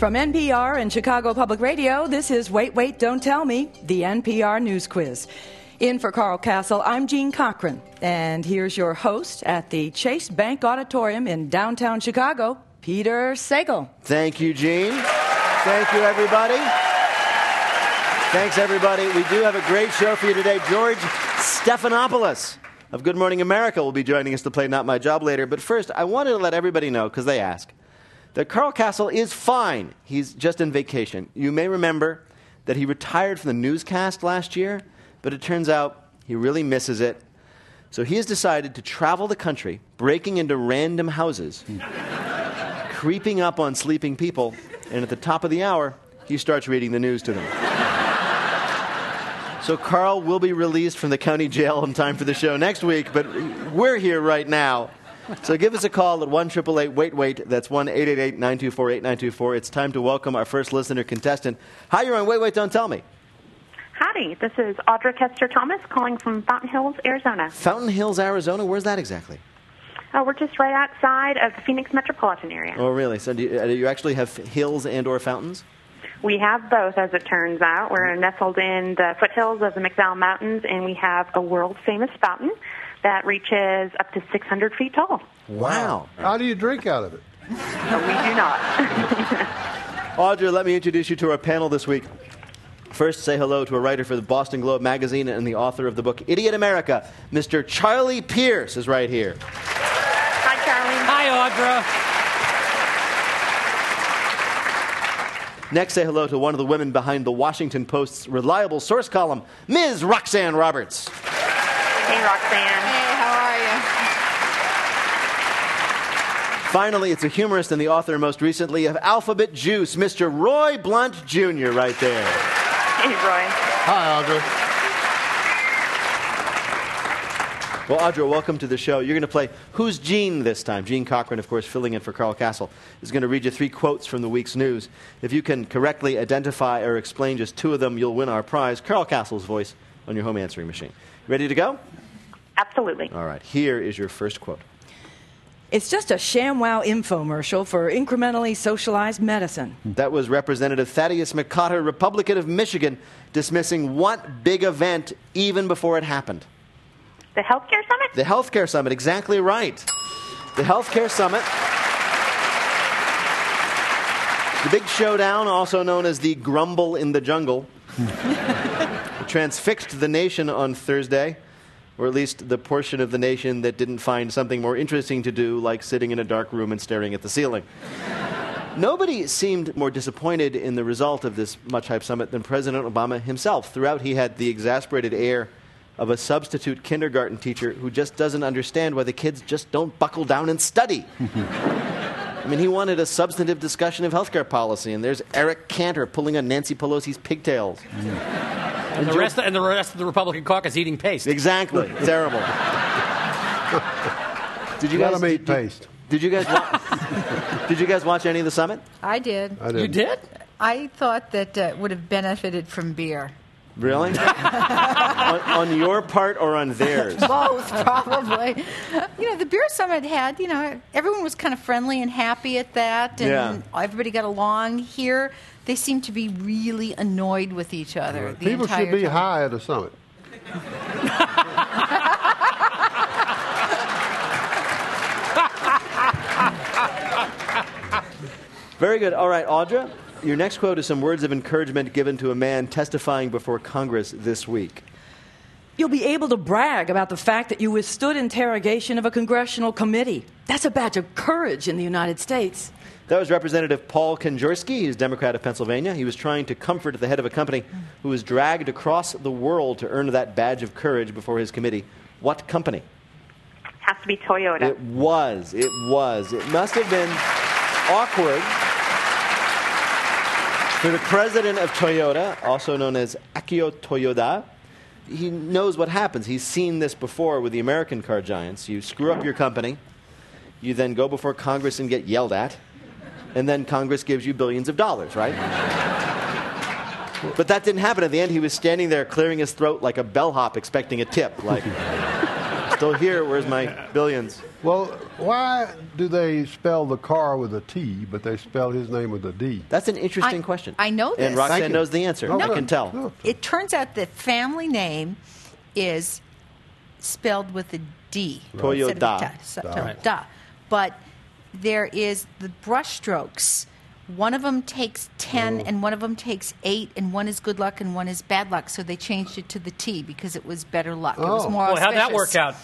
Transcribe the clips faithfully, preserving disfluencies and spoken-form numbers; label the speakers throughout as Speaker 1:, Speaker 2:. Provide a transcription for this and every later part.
Speaker 1: From N P R and Chicago Public Radio, this is Wait, Wait, Don't Tell Me, the N P R News Quiz. In for Carl Castle, I'm Jean Cochran, and here's your host at the Chase Bank Auditorium in downtown Chicago, Peter Sagal.
Speaker 2: Thank you, Jean. Thank you, everybody. Thanks, everybody. We do have a great show for you today. George Stephanopoulos of Good Morning America will be joining us to play Not My Job later. But first, I wanted to let everybody know, because they ask, that Carl Castle is fine. He's just on vacation. You may remember that he retired from the newscast last year, but it turns out he really misses it. So he has decided to travel the country, breaking into random houses, creeping up on sleeping people, and at the top of the hour, he starts reading the news to them. So Carl will be released from the county jail in time for the show next week, but we're here right now. So give us a call at one eight eight eight wait wait. That's one eight eight eight nine two four eight nine two four. It's time to welcome our first listener contestant. Hi, you're on Wait, Wait, Don't Tell Me.
Speaker 3: Howdy, this is Audra Kester-Thomas calling from Fountain Hills, Arizona.
Speaker 2: Fountain Hills, Arizona? Where's that exactly?
Speaker 3: Uh, we're just right outside of the Phoenix metropolitan area.
Speaker 2: Oh, really? So do you, uh, do you actually have hills and or fountains?
Speaker 3: We have both, as it turns out. We're nestled in the foothills of the McDowell Mountains, and we have a world-famous fountain that reaches up to six hundred feet tall.
Speaker 2: Wow.
Speaker 4: How do you drink out of it?
Speaker 3: No, we do not.
Speaker 2: Audra, let me introduce you to our panel this week. First, say hello to a writer for the Boston Globe magazine and the author of the book Idiot America. Mister Charlie Pierce is right here.
Speaker 3: Hi, Charlie.
Speaker 5: Hi,
Speaker 2: Audra. Next, say hello to one of the women behind the Washington Post's reliable source column, Miz Roxanne Roberts.
Speaker 3: Hey, Roxanne.
Speaker 6: Hey, how are you?
Speaker 2: Finally, it's a humorist and the author most recently of Alphabet Juice, Mister Roy Blunt Junior right there.
Speaker 3: Hey, Roy.
Speaker 4: Hi, Audra.
Speaker 2: Well, Audra, welcome to the show. You're going to play Who's Gene this time. Gene Cochran, of course, filling in for Carl Castle, is going to read you three quotes from the week's news. If you can correctly identify or explain just two of them, you'll win our prize, Carl Castle's voice on your home answering machine. Ready to go?
Speaker 3: Absolutely.
Speaker 2: All right. Here is your first quote.
Speaker 1: It's just a ShamWow infomercial for incrementally socialized medicine.
Speaker 2: That was Representative Thaddeus McCotter, Republican of Michigan, dismissing what big event even before it happened?
Speaker 3: The Healthcare Summit?
Speaker 2: The Healthcare Summit, exactly right. The Healthcare Summit. The big showdown, also known as the Grumble in the Jungle, transfixed the nation on Thursday, or at least the portion of the nation that didn't find something more interesting to do, like sitting in a dark room and staring at the ceiling. Nobody seemed more disappointed in the result of this much-hyped summit than President Obama himself. Throughout, he had the exasperated air of a substitute kindergarten teacher who just doesn't understand why the kids just don't buckle down and study. I mean, he wanted a substantive discussion of healthcare policy, and there's Eric Cantor pulling on Nancy Pelosi's pigtails.
Speaker 5: Mm. And, the rest, and the rest of the Republican caucus eating paste.
Speaker 2: Exactly. Terrible. Did you
Speaker 4: Let
Speaker 2: guys
Speaker 4: them eat
Speaker 2: did,
Speaker 4: paste.
Speaker 2: Did you guys wa- Did you guys watch any of the summit?
Speaker 6: I did.
Speaker 4: I did.
Speaker 5: You did?
Speaker 6: I thought that uh, would have benefited from beer.
Speaker 2: Really? on, on your part or on theirs?
Speaker 6: Both, probably. You know, the beer summit had, you know, everyone was kind of friendly and happy at that, and
Speaker 2: Yeah.
Speaker 6: everybody got along. Here, they seem to be really annoyed with each other.
Speaker 4: Right.
Speaker 6: The
Speaker 4: People
Speaker 6: entire
Speaker 4: should be
Speaker 6: time.
Speaker 4: high at a summit.
Speaker 2: Very good. All right, Audra, your next quote is some words of encouragement given to a man testifying before Congress this week.
Speaker 1: You'll be able to brag about the fact that you withstood interrogation of a congressional committee. That's a badge of courage in the United States.
Speaker 2: That was Representative Paul Konjorski. He's a Democrat of Pennsylvania. He was trying to comfort the head of a company who was dragged across the world to earn that badge of courage before his committee. What company?
Speaker 3: Has to be Toyota.
Speaker 2: It was. It was. It must have been awkward for the president of Toyota, also known as Akio Toyoda. He knows what happens. He's seen this before with the American car giants. You screw up your company. You then go before Congress and get yelled at. And then Congress gives you billions of dollars, right? But that didn't happen. At the end, he was standing there clearing his throat like a bellhop expecting a tip. Like, just still here. Where's my billions?
Speaker 4: Well, why do they spell the car with a T, but they spell his name with a D?
Speaker 2: That's an interesting
Speaker 6: I-
Speaker 2: question.
Speaker 6: I know
Speaker 2: And
Speaker 6: this.
Speaker 2: Roxanne
Speaker 4: Thank you.
Speaker 2: knows the answer.
Speaker 4: Oh,
Speaker 2: I
Speaker 4: good.
Speaker 2: can tell.
Speaker 4: Oh.
Speaker 6: It turns out the family name is spelled with a D.
Speaker 2: Toyo
Speaker 6: instead of
Speaker 2: Da.
Speaker 6: a ta- so-
Speaker 4: Da.
Speaker 6: to-
Speaker 5: Right.
Speaker 6: da. But there is the brush strokes. One of them takes ten,
Speaker 4: Oh.
Speaker 6: and one of them takes eight, and one is good luck, and one is bad luck. So they changed it to the T because it was better luck. It was
Speaker 4: Oh.
Speaker 6: more
Speaker 5: Boy, how'd that
Speaker 6: auspicious.
Speaker 5: work out?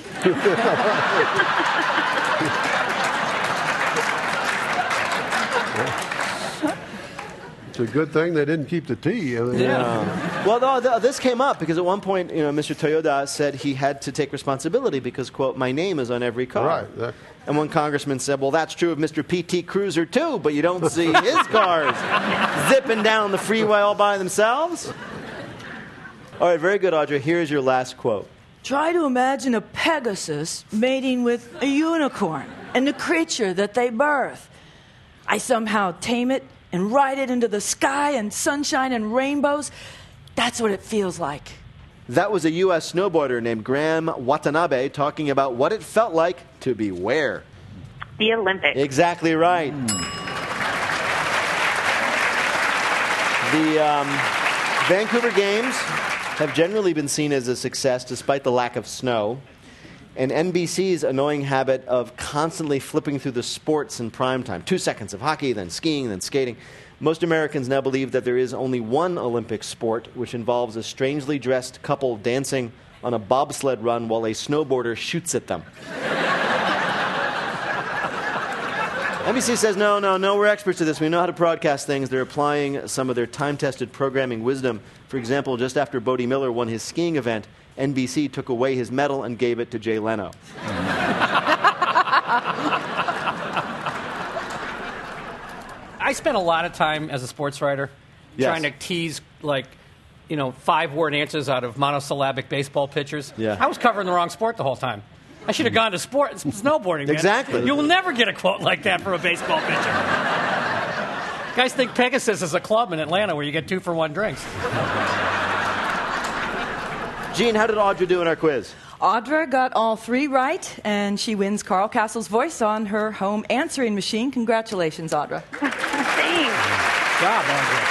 Speaker 4: It's a good thing they didn't keep the T. I mean,
Speaker 2: Well, no, th- this came up because at one point, you know, Mister Toyoda said he had to take responsibility because, quote, my name is on every car.
Speaker 4: Right. That-
Speaker 2: And one congressman said, well, that's true of Mister P T Cruiser, too, but you don't see his cars zipping down the freeway all by themselves. All right, very good, Audrey. Here's your last quote.
Speaker 1: Try to imagine a Pegasus mating with a unicorn and the creature that they birth. I somehow tame it and ride it into the sky and sunshine and rainbows. That's what it feels like.
Speaker 2: That was a U S snowboarder named Graham Watanabe talking about what it felt like to be where.
Speaker 3: The Olympics.
Speaker 2: Exactly right. The um, Vancouver Games have generally been seen as a success despite the lack of snow. And N B C's annoying habit of constantly flipping through the sports in prime time. Two seconds of hockey, then skiing, then skating. Most Americans now believe that there is only one Olympic sport, which involves a strangely dressed couple dancing on a bobsled run while a snowboarder shoots at them. N B C says, no, no, no, we're experts at this. We know how to broadcast things. They're applying some of their time-tested programming wisdom. For example, just after Bodie Miller won his skiing event, N B C took away his medal and gave it to Jay Leno.
Speaker 5: I spent a lot of time as a sports writer
Speaker 2: Yes.
Speaker 5: trying to tease, like, you know, five-word answers out of monosyllabic baseball pitchers.
Speaker 2: Yeah.
Speaker 5: I was covering the wrong sport the whole time. I should have gone to sport, snowboarding, man.
Speaker 2: Exactly.
Speaker 5: You will never get a quote like that from a baseball pitcher. Guys think Pegasus is a club in Atlanta where you get two for one drinks.
Speaker 2: Gene, how did Audrey do in our quiz?
Speaker 1: Audra got all three right, and she wins Carl Castle's voice on her home answering machine. Congratulations, Audra.
Speaker 3: Thanks.
Speaker 5: Good job, Audrey.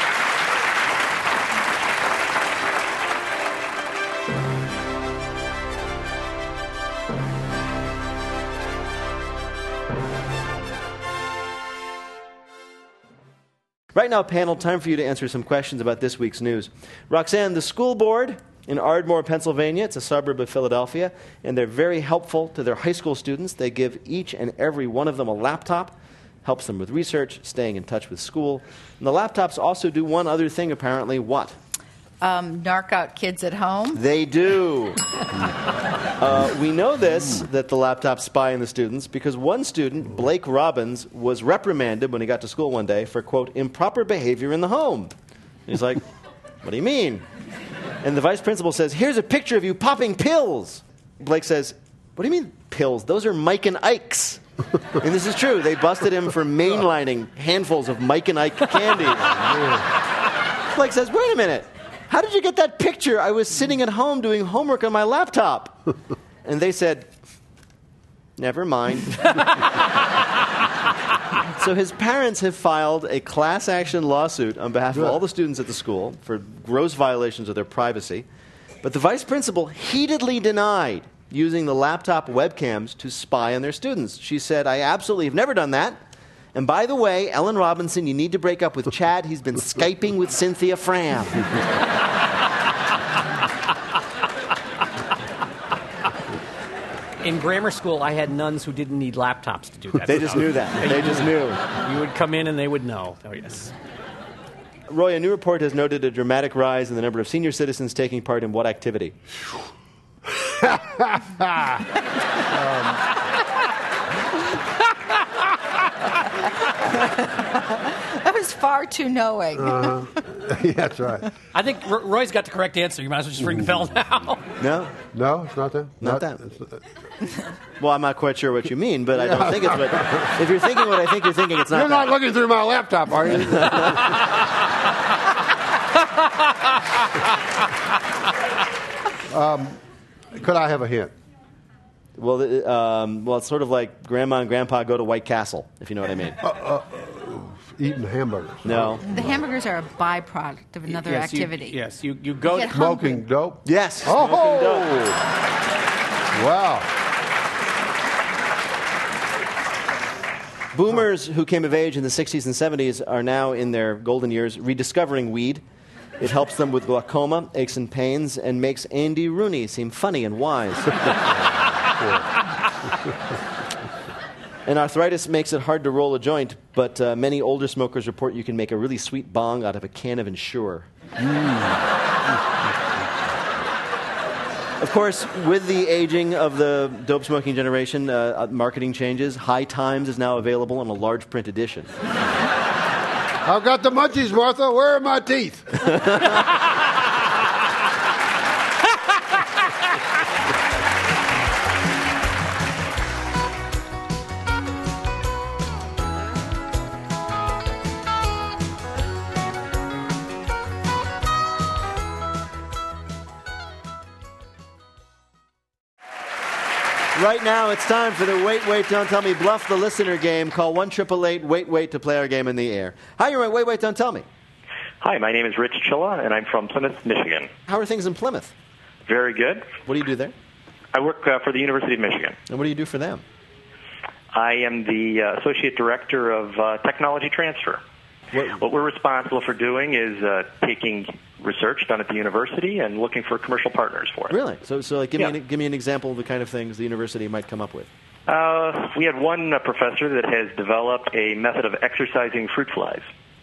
Speaker 2: Right now, panel, time for you to answer some questions about this week's news. Roxanne, the school board in Ardmore, Pennsylvania, it's a suburb of Philadelphia, and they're very helpful to their high school students. They give each and every one of them a laptop, helps them with research, staying in touch with school. And the laptops also do one other thing, apparently. What?
Speaker 6: Um, narc out kids at home.
Speaker 2: They do. uh, we know this, that the laptops spy on the students, because one student, Blake Robbins, was reprimanded when he got to school one day for, quote, improper behavior in the home. He's like, what do you mean? And the vice principal says, here's a picture of you popping pills. Blake says, what do you mean pills? Those are Mike and Ike's. And this is true. They busted him for mainlining handfuls of Mike and Ike candy. Blake says, wait a minute. How did you get that picture? I was sitting at home doing homework on my laptop. And they said, never mind. So his parents have filed a class action lawsuit on behalf of all the students at the school for gross violations of their privacy. But the vice principal heatedly denied using the laptop webcams to spy on their students. She said, I absolutely have never done that. And by the way, Ellen Robinson, you need to break up with Chad. He's been Skyping with Cynthia Fram.
Speaker 5: In grammar school, I had nuns who didn't need laptops to do that.
Speaker 2: They just
Speaker 5: stuff.
Speaker 2: knew that. They just knew.
Speaker 5: You would come in and they would know. Oh, yes.
Speaker 2: Roy, a new report has noted a dramatic rise in the number of senior citizens taking part in what activity?
Speaker 6: That was far too knowing.
Speaker 4: Uh, yeah, that's right.
Speaker 5: I think R- Roy's got the correct answer. You might as well just ring the bell now.
Speaker 2: No?
Speaker 4: No, it's not that.
Speaker 2: Not that.
Speaker 4: it's- uh,
Speaker 2: Well, I'm not quite sure what you mean, but I don't think it's what... If you're thinking what I think you're thinking, it's not
Speaker 4: You're
Speaker 2: that.
Speaker 4: not looking through my laptop, are you? um, could I have a hint?
Speaker 2: Well, it- um, well, it's sort of like Grandma and Grandpa go to White Castle, if you know what I mean.
Speaker 4: Eating hamburgers.
Speaker 2: No.
Speaker 6: The hamburgers are a byproduct of another
Speaker 5: yes, you-
Speaker 6: activity.
Speaker 5: yes, you, you go.
Speaker 6: Get
Speaker 4: Smoking dope.
Speaker 2: Yes.
Speaker 4: Oh!
Speaker 2: smoking dope.
Speaker 4: Wow.
Speaker 2: Boomers who came of age in the sixties and seventies are now in their golden years rediscovering weed. It helps them with glaucoma, aches and pains, and makes Andy Rooney seem funny and wise. And arthritis makes it hard to roll a joint, but uh, many older smokers report you can make a really sweet bong out of a can of Ensure. Of course, with the aging of the dope-smoking generation, uh, marketing changes. High Times is now available in a large print edition.
Speaker 4: I've got the munchies, Martha. Where are my teeth?
Speaker 2: Right now, it's time for the Wait, Wait, Don't Tell Me Bluff the Listener game. Call one eight eight eight, wait, wait to play our game in the air. Hi, you're right. Wait, Wait, Don't Tell Me.
Speaker 7: Hi, my name is Rich Chilla, and I'm from Plymouth, Michigan.
Speaker 2: How are things in Plymouth?
Speaker 7: Very good.
Speaker 2: What do you do there?
Speaker 7: I work uh, for the University of Michigan.
Speaker 2: And what do you do for them?
Speaker 7: I am the uh, Associate Director of uh, Technology Transfer.
Speaker 2: What?
Speaker 7: What we're responsible for doing is uh, taking research done at the university and looking for commercial partners for it.
Speaker 2: Really? So, so like, give,
Speaker 7: Yeah.
Speaker 2: me an, give me an example of the kind of things the university might come up with.
Speaker 7: Uh, we had one uh, professor that has developed a method of exercising fruit flies.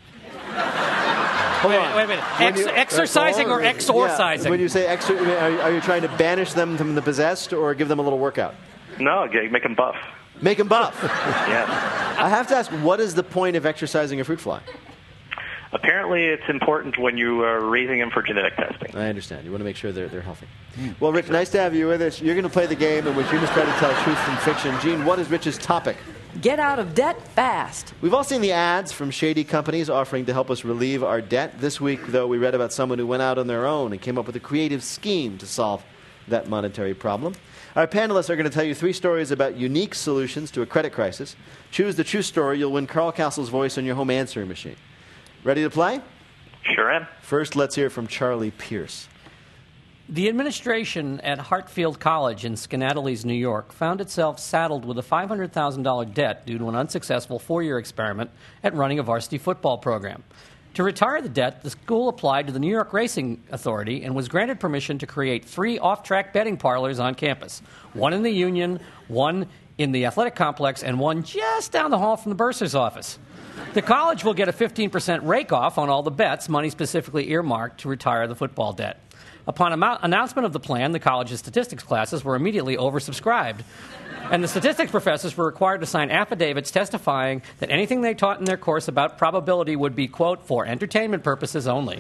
Speaker 2: Hold
Speaker 5: Wait,
Speaker 2: on.
Speaker 5: wait a minute.
Speaker 2: When
Speaker 5: Ex-
Speaker 2: you-
Speaker 5: exercising or
Speaker 2: Yeah,
Speaker 5: exorcising?
Speaker 2: when you say exor- I mean, are, are you trying to banish them from the possessed or give them a little workout?
Speaker 7: No, g- make them buff.
Speaker 2: Make them buff.
Speaker 7: Yeah.
Speaker 2: I have to ask, what is the point of exercising a fruit fly?
Speaker 7: Apparently, it's important when you are raising them for genetic testing.
Speaker 2: I understand. You want to make sure they're, they're healthy. Well, Rich, nice to have you with us. You're going to play the game in which you must try to tell truth from fiction. Gene, what is Rich's topic?
Speaker 1: Get out of debt fast.
Speaker 2: We've all seen the ads from shady companies offering to help us relieve our debt. This week, though, we read about someone who went out on their own and came up with a creative scheme to solve that monetary problem. Our panelists are going to tell you three stories about unique solutions to a credit crisis. Choose the true story. You'll win Carl Castle's voice on your home answering machine. Ready to play?
Speaker 7: Sure am.
Speaker 2: First, let's hear from Charlie Pierce.
Speaker 5: The administration at Hartfield College in Skaneateles, New York, found itself saddled with a five hundred thousand dollars debt due to an unsuccessful four-year experiment at running a varsity football program. To retire the debt, the school applied to the New York Racing Authority and was granted permission to create three off-track betting parlors on campus, one in the Union, one in the athletic complex, and one just down the hall from the bursar's office. The college will get a fifteen percent rake-off on all the bets, money specifically earmarked to retire the football debt. Upon am- announcement of the plan, the college's statistics classes were immediately oversubscribed, and the statistics professors were required to sign affidavits testifying that anything they taught in their course about probability would be, quote, for entertainment purposes only.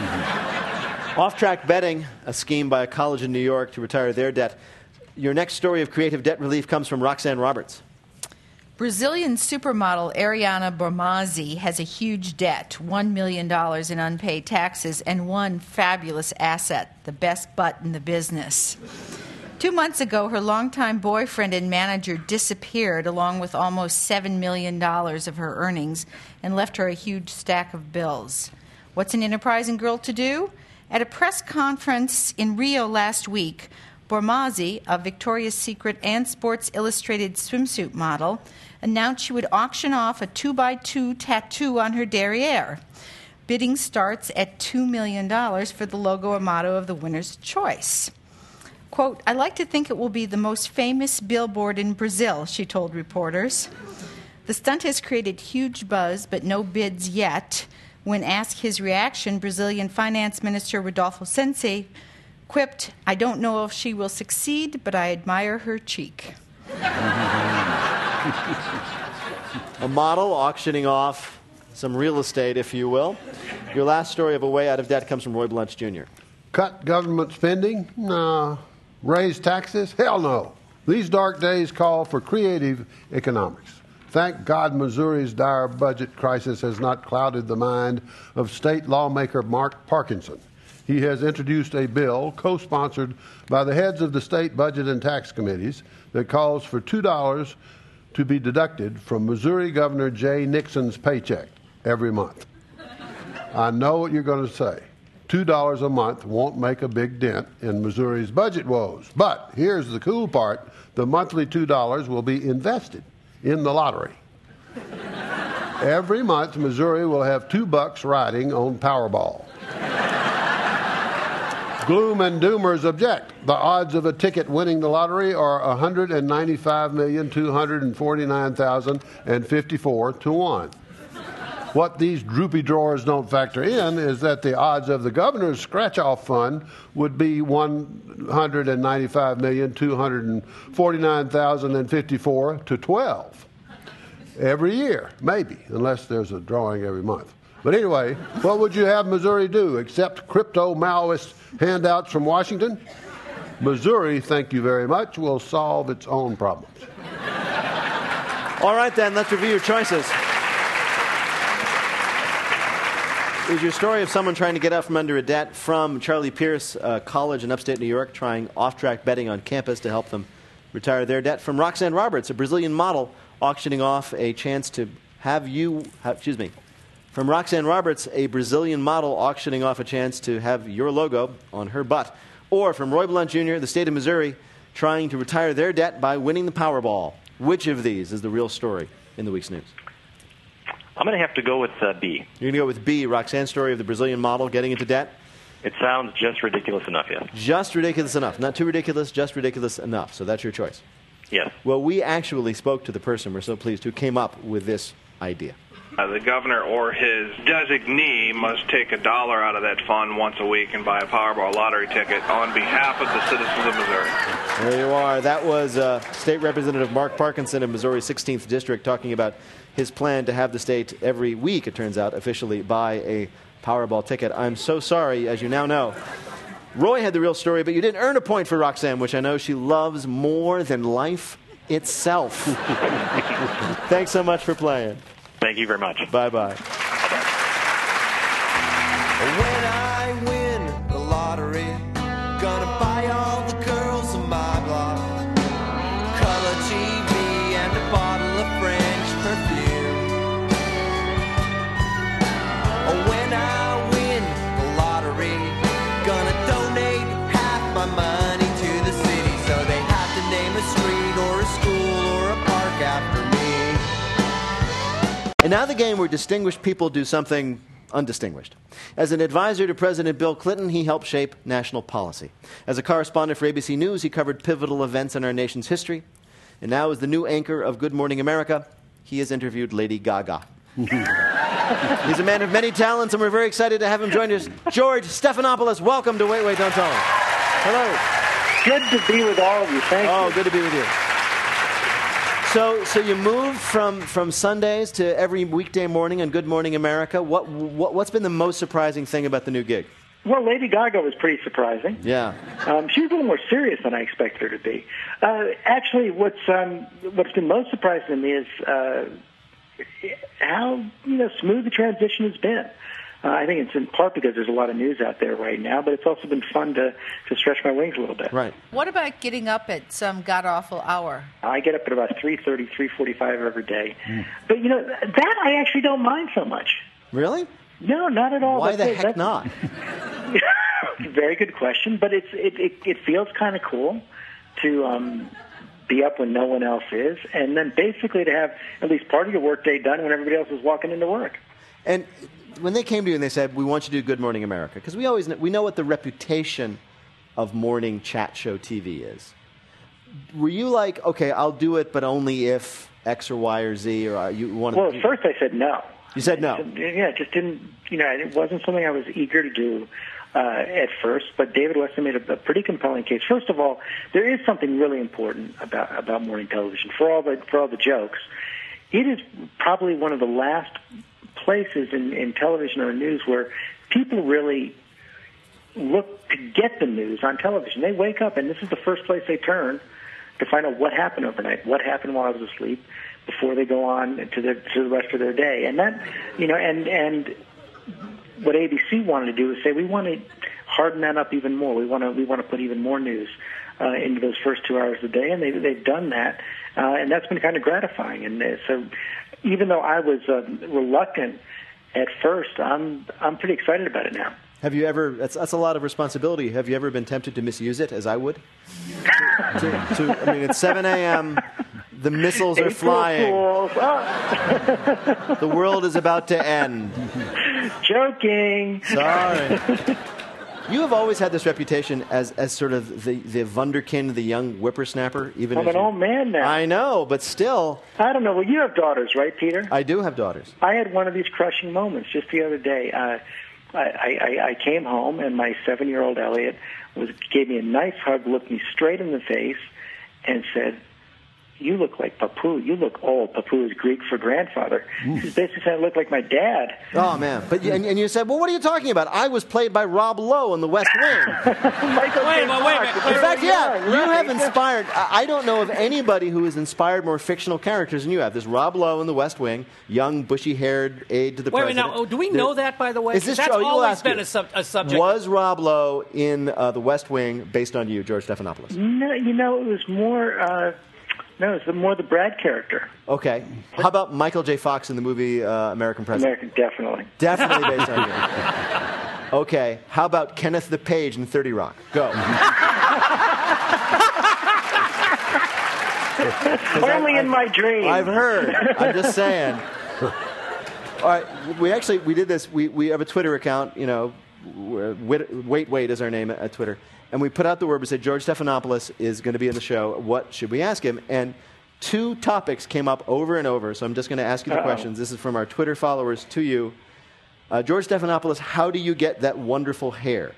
Speaker 2: Mm-hmm. Off-track betting, a scheme by a college in New York to retire their debt. Your next story of creative debt relief comes from Roxanne Roberts.
Speaker 6: Brazilian supermodel Ariana Bormazzi has a huge debt, one million dollars in unpaid taxes, and one fabulous asset, the best butt in the business. Two months ago, her longtime boyfriend and manager disappeared along with almost seven million dollars of her earnings and left her a huge stack of bills. What's an enterprising girl to do? At a press conference in Rio last week, Bormazzi, a Victoria's Secret and Sports Illustrated swimsuit model, announced she would auction off a two by two tattoo on her derriere. Bidding starts at two million dollars for the logo or motto of the winner's choice. Quote, I like to think it will be the most famous billboard in Brazil, she told reporters. The stunt has created huge buzz, but no bids yet. When asked his reaction, Brazilian Finance Minister Rodolfo Sense quipped, I don't know if she will succeed, but I admire her cheek.
Speaker 2: A model auctioning off some real estate, if you will. Your last story of a way out of debt comes from Roy Blunt Junior
Speaker 4: Cut government spending? No. Raise taxes? Hell no. These dark days call for creative economics. Thank God Missouri's dire budget crisis has not clouded the mind of state lawmaker Mark Parkinson. he has introduced a bill co-sponsored by the heads of the state budget and tax committees that calls for two dollars to be deducted from Missouri Governor Jay Nixon's paycheck every month. I know what you're going to say. two dollars a month won't make a big dent in Missouri's budget woes. But here's the cool part. The monthly two dollars will be invested in the lottery. Every month, Missouri will have two bucks riding on Powerball. Gloom and doomers object. The odds of a ticket winning the lottery are one hundred ninety-five million, two hundred forty-nine thousand fifty-four to one. What these droopy drawers don't factor in is that the odds of the governor's scratch-off fund would be one hundred ninety-five million, two hundred forty-nine thousand fifty-four to twelve. Every year, maybe, unless there's a drawing every month. But anyway, what would you have Missouri do? Accept crypto-Maoist handouts from Washington? Missouri, thank you very much, will solve its own problems.
Speaker 2: All right, then, let's review your choices. Is your story of someone trying to get out from under a debt from Charlie Pierce uh, College in upstate New York, trying off-track betting on campus to help them retire their debt? From Roxanne Roberts, a Brazilian model auctioning off a chance to have you, have, excuse me, from Roxanne Roberts, a Brazilian model auctioning off a chance to have your logo on her butt. Or from Roy Blunt Junior, the state of Missouri, trying to retire their debt by winning the Powerball. Which of these is the real story in the week's news?
Speaker 7: I'm going to have to go with uh, B.
Speaker 2: You're going to go with B, Roxanne's story of the Brazilian model getting into debt?
Speaker 7: It sounds just ridiculous enough, yes.
Speaker 2: Just ridiculous enough. Not too ridiculous, just ridiculous enough. So that's your choice.
Speaker 7: Yes.
Speaker 2: Well, we actually spoke to the person, we're so pleased, who came up with this idea.
Speaker 8: Uh, the governor or his designee must take a dollar out of that fund once a week and buy a Powerball lottery ticket on behalf of the citizens of Missouri.
Speaker 2: There you are. That was uh, State Representative Mark Parkinson of Missouri's sixteenth District talking about his plan to have the state every week, it turns out, officially buy a Powerball ticket. I'm so sorry, as you now know. Roy had the real story, but you didn't earn a point for Roxanne, which I know she loves more than life itself. Thanks so much for playing.
Speaker 7: Thank you very much.
Speaker 2: Bye-bye.
Speaker 9: When I win the lottery, gonna buy all the girls on my block color T V and a bottle of French perfume. When I win the lottery, gonna donate half my money to the city, so they have to name a street or a school or a park after me.
Speaker 2: And now the game where distinguished people do something undistinguished. As an advisor to President Bill Clinton, he helped shape national policy. As a correspondent for A B C News, he covered pivotal events in our nation's history. And now as the new anchor of Good Morning America, he has interviewed Lady Gaga. He's a man of many talents, and we're very excited to have him join us. George Stephanopoulos, welcome to Wait, Wait, Don't Tell Me. Hello.
Speaker 10: Good to be with all of you. Thank
Speaker 2: oh,
Speaker 10: you.
Speaker 2: Oh, good to be with you. So, so you moved from, from Sundays to every weekday morning on Good Morning America. What, what what's been the most surprising thing about the new gig?
Speaker 10: Well, Lady Gaga was pretty surprising.
Speaker 2: Yeah,
Speaker 10: um, she was a little more serious than I expected her to be. Uh, actually, what's um, what's been most surprising to me is uh, how you know smooth the transition has been. Uh, I think it's in part because there's a lot of news out there right now, but it's also been fun to, to stretch my wings a little bit.
Speaker 2: Right.
Speaker 6: What about getting up at some god-awful hour?
Speaker 10: I get up at about three thirty, three forty-five every day. Mm. But, you know, that I actually don't mind so much.
Speaker 2: Really?
Speaker 10: No, not at all.
Speaker 2: Why
Speaker 10: that's
Speaker 2: the
Speaker 10: it.
Speaker 2: heck
Speaker 10: that's,
Speaker 2: not?
Speaker 10: Very good question, but it's it, it, it feels kind of cool to um, be up when no one else is, and then basically to have at least part of your workday done when everybody else is walking into work.
Speaker 2: And when they came to you and they said, we want you to do Good Morning America, because we always know, we know what the reputation of morning chat show T V is. Were you like, okay, I'll do it, but only if X or Y or Z, or uh, you want to...
Speaker 10: Well, at first I said no.
Speaker 2: You said no?
Speaker 10: Yeah, it just didn't, you know, it wasn't something I was eager to do uh, at first, but David Wesley made a, a pretty compelling case. First of all, there is something really important about, about morning television. For all the, for all the jokes, it is probably one of the last places in, in television or news where people really look to get the news on television. They wake up, and this is the first place they turn to find out what happened overnight, what happened while I was asleep, before they go on to the to the rest of their day. And that, you know, and and what A B C wanted to do is say we want to harden that up even more. We want to we want to put even more news uh, into those first two hours a day, and they, they've done that, uh, and that's been kind of gratifying. And uh, so, even though I was uh, reluctant at first, I'm I'm pretty excited about it now.
Speaker 2: Have you ever? That's that's a lot of responsibility. Have you ever been tempted to misuse it, as I would? to, to, I mean, it's seven a.m. The missiles are
Speaker 10: April
Speaker 2: flying.
Speaker 10: Fools. Oh.
Speaker 2: The world is about to end.
Speaker 10: Joking.
Speaker 2: Sorry. You have always had this reputation as, as sort of the, the wunderkind, the young whippersnapper. Even
Speaker 10: I'm
Speaker 2: as
Speaker 10: an
Speaker 2: you,
Speaker 10: old man now.
Speaker 2: I know, but still.
Speaker 10: I don't know. Well, you have daughters, right, Peter?
Speaker 2: I do have daughters.
Speaker 10: I had one of these crushing moments just the other day. Uh, I, I, I came home, and my seven-year-old Elliot was gave me a nice hug, looked me straight in the face, and said, "You look like Papu. You look old." Papu is Greek for grandfather. He basically said I look like my dad.
Speaker 2: Oh, man. But you, and, and you said, well, what are you talking about? I was played by Rob Lowe in The West Wing.
Speaker 10: Michael
Speaker 5: Wait a
Speaker 10: J.
Speaker 5: minute, wait a
Speaker 10: Fox.
Speaker 5: minute.
Speaker 2: In fact, yeah,
Speaker 10: Right.
Speaker 2: you have inspired. I I don't know of anybody who has inspired more fictional characters than you have. There's Rob Lowe in The West Wing, young, bushy-haired aide to the
Speaker 5: Wait a minute,
Speaker 2: president.
Speaker 5: now, oh, do we
Speaker 2: There-
Speaker 5: know that, by the way?
Speaker 2: Is this
Speaker 5: That's
Speaker 2: true? Oh, you will
Speaker 5: always
Speaker 2: ask
Speaker 5: been
Speaker 2: you.
Speaker 5: a, sub- a subject.
Speaker 2: Was Rob Lowe in uh, The West Wing based on you, George Stephanopoulos?
Speaker 10: No, you know, it was more. Uh, no, it was more the Brad character.
Speaker 2: Okay. How about Michael J. Fox in the movie uh, American President?
Speaker 10: American, definitely.
Speaker 2: Definitely based on you. Okay. How about Kenneth the Page in thirty Rock? Go.
Speaker 10: Only in my dreams.
Speaker 2: I've heard. I'm just saying. All right. We actually we did this. We we have a Twitter account. You know, wait wait, wait is our name at Twitter, and we put out the word. We said George Stephanopoulos is going to be in the show. What should we ask him? And two topics came up over and over. So I'm just going to ask you the
Speaker 10: Uh-oh.
Speaker 2: questions. This is from our Twitter followers to you. Uh, George Stephanopoulos, how do you get that wonderful hair?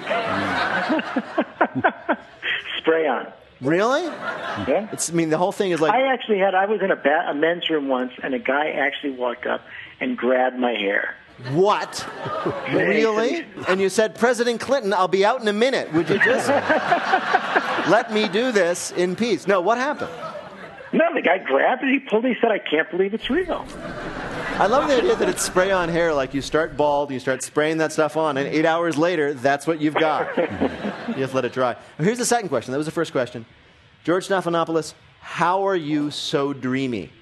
Speaker 10: Spray on.
Speaker 2: Really?
Speaker 10: Yeah.
Speaker 2: It's, I mean, the whole thing is like.
Speaker 10: I actually had. I was in a, ba- a men's room once, and a guy actually walked up and grabbed my hair.
Speaker 2: What? Really? And you said, President Clinton, I'll be out in a minute. Would you just let me do this in peace? No, what happened?
Speaker 10: No, the guy grabbed it. He pulled it. He said, "I can't believe it's real."
Speaker 2: I love the idea that it's spray on hair. Like you start bald, you start spraying that stuff on, and eight hours later, that's what you've got. You have to let it dry. Here's the second question. That was the first question. George Stephanopoulos, how are you so dreamy?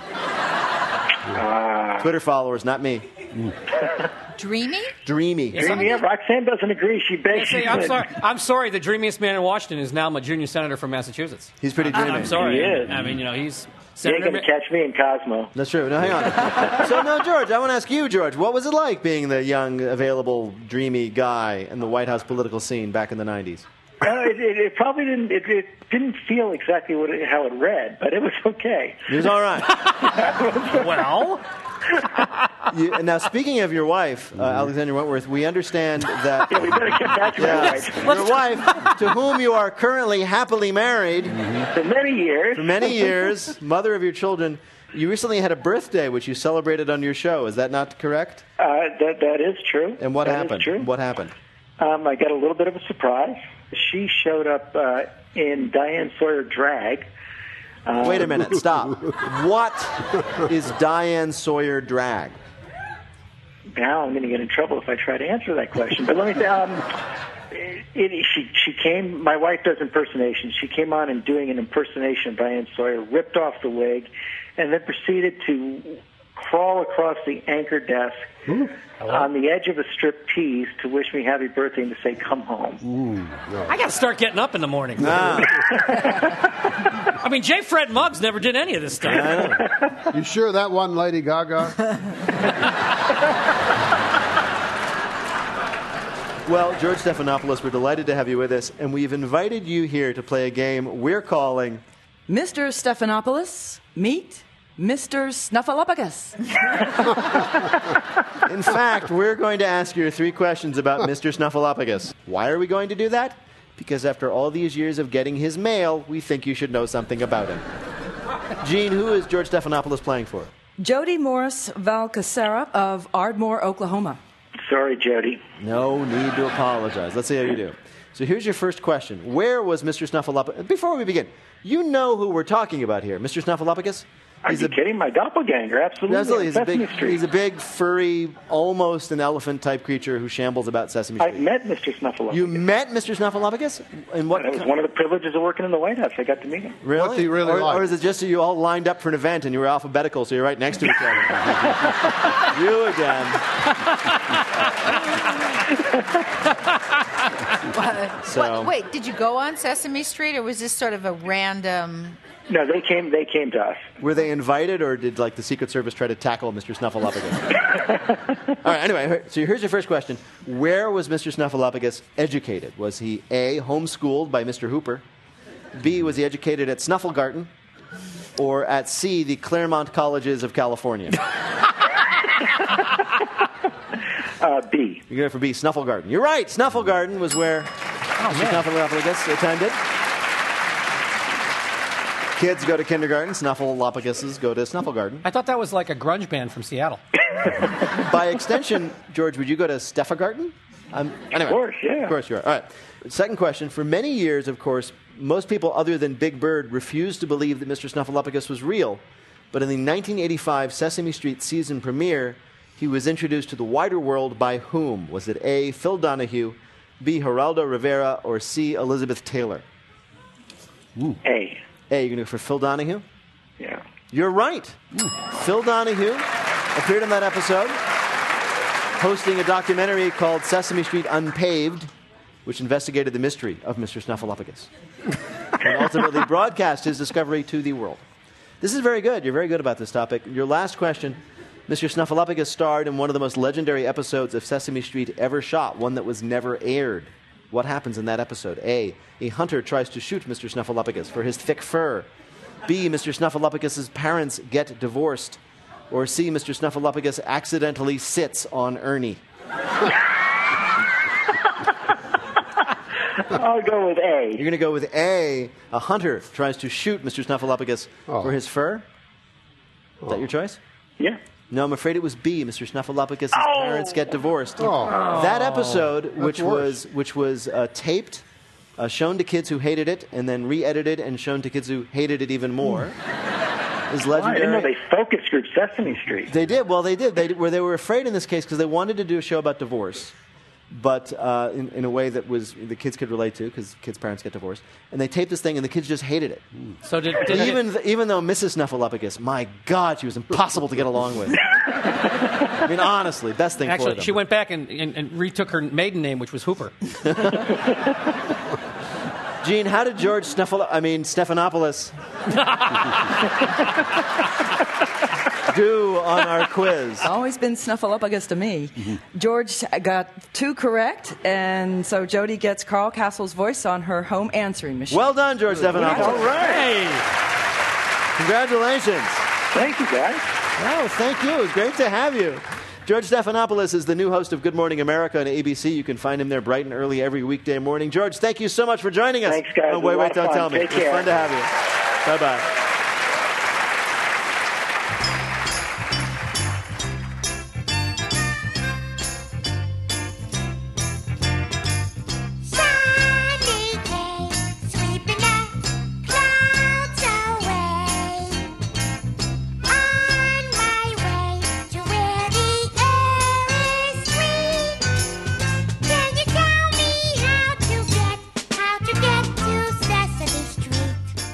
Speaker 10: Uh,
Speaker 2: Twitter followers, not me.
Speaker 6: Dreamy?
Speaker 2: Dreamy.
Speaker 10: Dreamy. Yeah, Roxanne doesn't agree. She begs.
Speaker 5: See, I'm sorry. I'm sorry. The dreamiest man in Washington is now my junior senator from Massachusetts.
Speaker 2: He's pretty dreamy.
Speaker 5: I'm sorry.
Speaker 10: He is.
Speaker 5: I mean, you know, he's
Speaker 10: You ain't
Speaker 5: Senator.
Speaker 10: going to catch me in Cosmo.
Speaker 2: That's true. Now, hang on. So, now, George, I want to ask you, George, what was it like being the young, available, dreamy guy in the White House political scene back in the nineties?
Speaker 10: Uh, it, it, it probably didn't. It, it didn't feel exactly what it, how it read, but it was okay.
Speaker 2: It was all right.
Speaker 5: Well,
Speaker 2: You, and now, speaking of your wife, uh, Alexandra Wentworth, we understand that
Speaker 10: Yeah, we better get back to
Speaker 2: yeah,
Speaker 10: that right.
Speaker 2: your wife, to whom you are currently happily married
Speaker 10: For many years.
Speaker 2: for many years, mother of your children, you recently had a birthday which you celebrated on your show. Is that not correct?
Speaker 10: Uh, that that is true.
Speaker 2: And what
Speaker 10: That is
Speaker 2: happened?
Speaker 10: true.
Speaker 2: What happened?
Speaker 10: Um, I got a little bit of a surprise. She showed up uh, in Diane Sawyer drag. Uh,
Speaker 2: Wait a minute. Stop. What is Diane Sawyer drag?
Speaker 10: Now I'm going to get in trouble if I try to answer that question. But let me say, um, it, it, she she came. My wife does impersonations. She came on and doing an impersonation of Diane Sawyer, ripped off the wig, and then proceeded to crawl across the anchor desk on the edge of a striptease to wish me happy birthday and to say, "Come home."
Speaker 5: I got to start getting up in the morning.
Speaker 2: Ah,
Speaker 5: I mean, J. Fred Muggs never did any of this stuff.
Speaker 2: I know.
Speaker 4: You sure that wasn't Lady Gaga?
Speaker 2: Well, George Stephanopoulos, we're delighted to have you with us, and we've invited you here to play a game we're calling
Speaker 1: Mister Stephanopoulos, meet Mister Snuffleupagus.
Speaker 2: In fact, we're going to ask you three questions about Mister Snuffleupagus. Why are we going to do that? Because after all these years of getting his mail, we think you should know something about him. Gene, who is George Stephanopoulos playing for?
Speaker 1: Jody Morris Valcasera of Ardmore, Oklahoma.
Speaker 10: Sorry, Jody.
Speaker 2: No need to apologize. Let's see how you do. So here's your first question. Where was Mister Snuffleupagus? Before we begin, you know who we're talking about here. Mister Snuffleupagus?
Speaker 10: Are
Speaker 2: He's
Speaker 10: you
Speaker 2: a-
Speaker 10: kidding? My doppelganger, absolutely.
Speaker 2: Absolutely. He's a,
Speaker 10: Sesame
Speaker 2: big,
Speaker 10: Street.
Speaker 2: he's a big, furry, almost an elephant-type creature who shambles about Sesame
Speaker 10: I
Speaker 2: Street.
Speaker 10: met Mister Snuffleupagus.
Speaker 2: You met Mister Snuffleupagus? And what?
Speaker 10: It was one of the privileges of working in the White House. I got to meet him.
Speaker 2: Really?
Speaker 4: What's he really
Speaker 2: or,
Speaker 4: like?
Speaker 2: or is it just that you all lined up for an event and you were alphabetical, so you're right next to each other? You again. So-
Speaker 6: What- wait, did you go on Sesame Street, or was this sort of a random?
Speaker 10: No, they came. They came to us.
Speaker 2: Were they invited, or did like the Secret Service try to tackle Mister Snuffleupagus? All right. Anyway, so here's your first question: where was Mister Snuffleupagus educated? Was he A, homeschooled by Mister Hooper? B, was he educated at Snufflegarten? Or at C, the Claremont Colleges of California?
Speaker 10: Uh, B.
Speaker 2: You're going for B, Snufflegarten. You're right. Snufflegarten was where Mister Snuffleupagus attended. Kids go to kindergarten. Snuffleupaguses go to Snufflegarten.
Speaker 5: I thought that was like a grunge band from Seattle.
Speaker 2: By extension, George, would you go to Steffagarten? Um, anyway,
Speaker 10: Of course, yeah.
Speaker 2: Of course you are. All right. Second question. For many years, of course, most people other than Big Bird refused to believe that Mister Snuffleupagus was real. But in the nineteen eighty-five Sesame Street season premiere, he was introduced to the wider world by whom? Was it A, Phil Donahue, B, Geraldo Rivera, or C, Elizabeth Taylor?
Speaker 10: A.
Speaker 2: A, you're going to go for Phil Donahue?
Speaker 10: Yeah.
Speaker 2: You're right. Phil Donahue appeared in that episode, hosting a documentary called Sesame Street Unpaved, which investigated the mystery of Mister Snuffleupagus, and ultimately broadcast his discovery to the world. This is very good. You're very good about this topic. Your last question: Mister Snuffleupagus starred in one of the most legendary episodes of Sesame Street ever shot, one that was never aired. What happens in that episode? A, a hunter tries to shoot Mister Snuffleupagus for his thick fur. B, Mister Snuffleupagus' parents get divorced. Or C, Mister Snuffleupagus accidentally sits on Ernie.
Speaker 10: I'll go with A.
Speaker 2: You're going to go with A, a hunter tries to shoot Mister Snuffleupagus
Speaker 4: Oh.
Speaker 2: for his fur? Is that your choice?
Speaker 10: Yeah.
Speaker 2: No, I'm afraid it was B. Mister Snuffleupagus'
Speaker 10: Oh.
Speaker 2: parents get divorced.
Speaker 4: Oh.
Speaker 2: That episode, which
Speaker 4: worse.
Speaker 2: was which was uh, taped, uh, shown to kids who hated it, and then re-edited and shown to kids who hated it even more, is
Speaker 10: Oh, I didn't know
Speaker 2: legendary.
Speaker 10: they focus group Sesame Street.
Speaker 2: They did. Well, they did. They were they were afraid in this case because they wanted to do a show about divorce, but uh, in, in a way that was the kids could relate to because kids' parents get divorced. And they taped this thing, and the kids just hated it.
Speaker 5: So did, did
Speaker 2: Even th- even though Missus Snuffleupagus, my God, she was impossible to get along with. I mean, honestly, best thing for
Speaker 5: actually
Speaker 2: them.
Speaker 5: she went back and, and, and retook her maiden name, which was Hooper.
Speaker 2: Gene, how did George Snuffle? I mean, Stephanopoulos do on our quiz?
Speaker 1: Always been Snuffleupagus to me. George got two correct, and so Jody gets Carl Castle's voice on her home answering machine.
Speaker 2: Well done, George Stephanopoulos.
Speaker 10: All right.
Speaker 5: Hey!
Speaker 2: Congratulations.
Speaker 10: Thank you, guys.
Speaker 2: Oh, thank you. It was great to have you. George Stephanopoulos is the new host of Good Morning America on A B C. You can find him there bright and early every weekday morning. George, thank you so much for joining us.
Speaker 10: Thanks, guys.
Speaker 2: Oh,
Speaker 10: It was
Speaker 2: wait,
Speaker 10: a
Speaker 2: wait,
Speaker 10: lot of
Speaker 2: don't
Speaker 10: fun.
Speaker 2: tell me.
Speaker 10: Take
Speaker 2: It was
Speaker 10: care.
Speaker 2: fun to have you. Bye-bye.
Speaker 11: Sunny day, sweeping the clouds away. On my way to where the air is sweet. Can you tell me how to get, how to get to Sesame Street?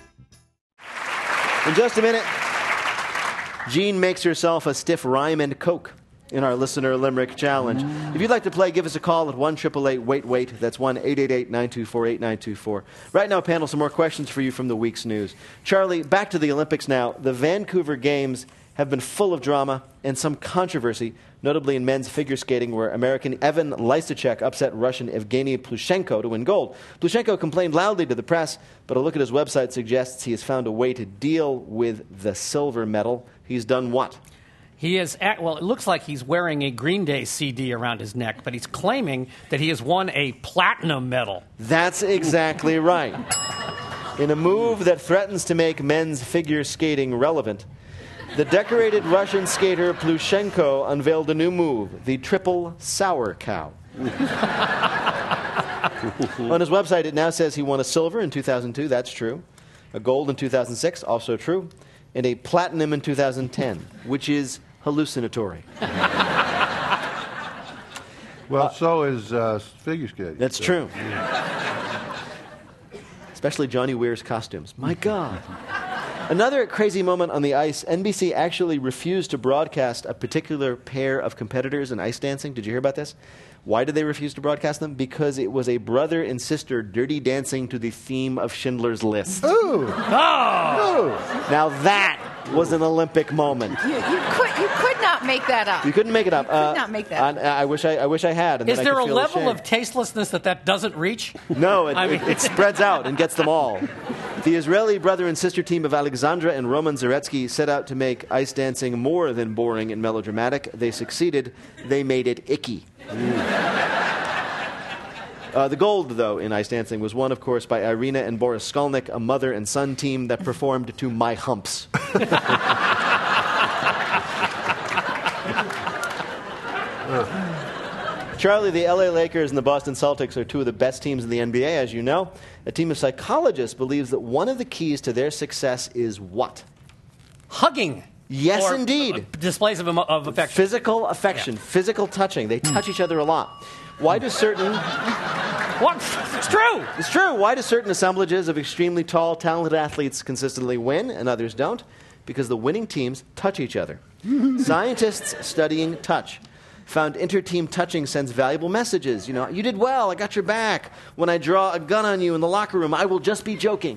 Speaker 2: In just a minute, Jean makes herself a stiff rhyme and Coke in our Listener Limerick Challenge. If you'd like to play, give us a call at one eight eight eight wait wait. That's one eight eight eight nine two four eight nine two four. Right now, panel, some more questions for you from the week's news. Charlie, back to the Olympics now. The Vancouver Games have been full of drama and some controversy, notably in men's figure skating, where American Evan Lysacek upset Russian Evgeny Plushenko to win gold. Plushenko complained loudly to the press, but a look at his website suggests he has found a way to deal with the silver medal. He's done what?
Speaker 5: He is, at, well, it looks like he's wearing a Green Day C D around his neck, but he's claiming that he has won a platinum medal.
Speaker 2: That's exactly right. In a move that threatens to make men's figure skating relevant, the decorated Russian skater Plushenko unveiled a new move, the triple sour cow. On his website, it now says he won a silver in two thousand two. That's true. A gold in two thousand six, also true. and a platinum in two thousand ten, which is hallucinatory.
Speaker 4: Well, so is uh, figure skating.
Speaker 2: That's
Speaker 4: so.
Speaker 2: true. Especially Johnny Weir's costumes. My God. Another crazy moment on the ice, N B C actually refused to broadcast a particular pair of competitors in ice dancing. Did you hear about this? Why did they refuse to broadcast them? Because it was a brother and sister dirty dancing to the theme of Schindler's List.
Speaker 4: Ooh.
Speaker 2: Oh! Now that was an Olympic moment.
Speaker 6: You, you could you could not make that up.
Speaker 2: You couldn't make it up.
Speaker 6: You could not make that
Speaker 2: uh, I, I wish I, I wish I had. And
Speaker 5: Is
Speaker 2: then I
Speaker 5: there
Speaker 2: could
Speaker 5: a
Speaker 2: feel
Speaker 5: level
Speaker 2: ashamed.
Speaker 5: of tastelessness that that doesn't reach?
Speaker 2: No, it,
Speaker 5: I mean-
Speaker 2: it, it spreads out and gets them all. The Israeli brother and sister team of Alexandra and Roman Zaretsky set out to make ice dancing more than boring and melodramatic. They succeeded. They made it icky. Uh, the gold, though, in ice dancing was won, of course, by Irina and Boris Skolnick, a mother and son team that performed to My Humps. Charlie, the L A Lakers and the Boston Celtics are two of the best teams in the N B A, as you know. A team of psychologists believes that one of the keys to their success is what?
Speaker 5: Hugging.
Speaker 2: Yes,
Speaker 5: Or,
Speaker 2: indeed.
Speaker 5: uh, displays of, emo- of affection.
Speaker 2: Physical affection, physical touching. They touch each other a lot. Why do certain...
Speaker 5: What? It's true.
Speaker 2: It's true. Why do certain assemblages of extremely tall, talented athletes consistently win and others don't? Because the winning teams touch each other. Scientists studying touch found inter-team touching sends valuable messages. You know, you did well, I got your back. When I draw a gun on you in the locker room, I will just be joking.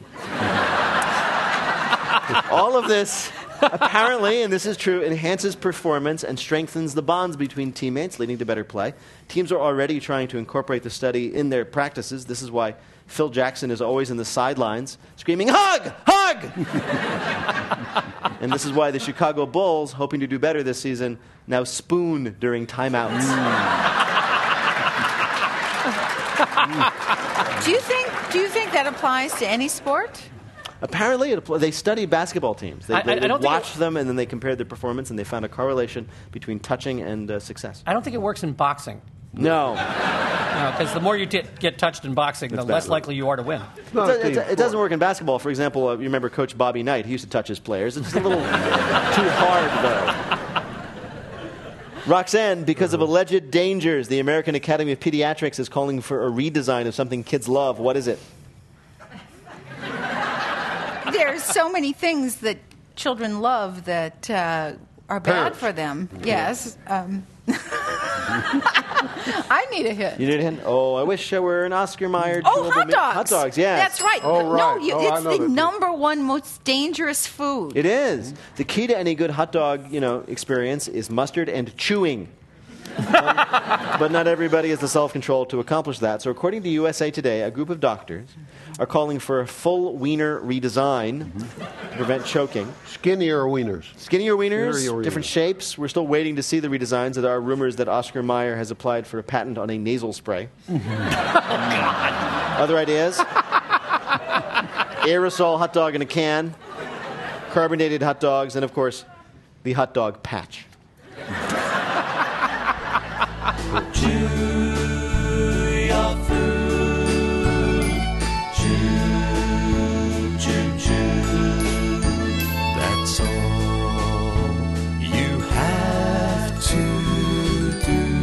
Speaker 2: All of this, apparently, and this is true, enhances performance and strengthens the bonds between teammates, leading to better play. Teams are already trying to incorporate the study in their practices. This is why Phil Jackson is always in the sidelines screaming, "Hug! Hug!" And this is why the Chicago Bulls, hoping to do better this season, now spoon during timeouts.
Speaker 6: Do you think do you think that applies to any sport?
Speaker 2: Apparently, it, they study basketball teams. They,
Speaker 5: I-
Speaker 2: they,
Speaker 5: I
Speaker 2: they
Speaker 5: don't think
Speaker 2: watched
Speaker 5: it-
Speaker 2: them, and then they compared their performance, and they found a correlation between touching and uh, success.
Speaker 5: I don't think it works in boxing.
Speaker 2: No.
Speaker 5: Because the more you t- get touched in boxing, the
Speaker 2: It's
Speaker 5: less
Speaker 2: bad.
Speaker 5: likely you are to win.
Speaker 2: It, it, it doesn't work in basketball. For example, uh, you remember Coach Bobby Knight? He used to touch his players. It's a little too hard, though. Roxanne, because of alleged dangers, the American Academy of Pediatrics is calling for a redesign of something kids love. What is it?
Speaker 6: There's so many things that children love that uh, are bad
Speaker 2: Parents.
Speaker 6: for them. Yes. Um, I need a hit.
Speaker 2: You need a hint? Oh, I wish I were an Oscar Mayer.
Speaker 6: Oh,
Speaker 2: chewable
Speaker 6: hot
Speaker 2: meat-
Speaker 6: dogs.
Speaker 2: Hot dogs, yes.
Speaker 6: That's right.
Speaker 4: Oh,
Speaker 6: No,
Speaker 4: right.
Speaker 6: you,
Speaker 4: Oh, I
Speaker 6: it's
Speaker 4: know
Speaker 6: the
Speaker 4: that too.
Speaker 6: number one most dangerous food.
Speaker 2: It is. The key to any good hot dog, you know, experience is mustard and chewing. Um, but not everybody has the self-control to accomplish that. So according to U S A Today, a group of doctors are calling for a full wiener redesign to prevent choking.
Speaker 4: Skinnier wieners.
Speaker 2: Skinnier wieners,
Speaker 4: Skinnier wieners.
Speaker 2: different shapes. We're still waiting to see the redesigns. There are rumors that Oscar Mayer has applied for a patent on a nasal spray. Other ideas? Aerosol hot dog in a can, carbonated hot dogs, and of course, the hot dog patch.
Speaker 9: Chew your food. Chew, chew, chew. That's all you have to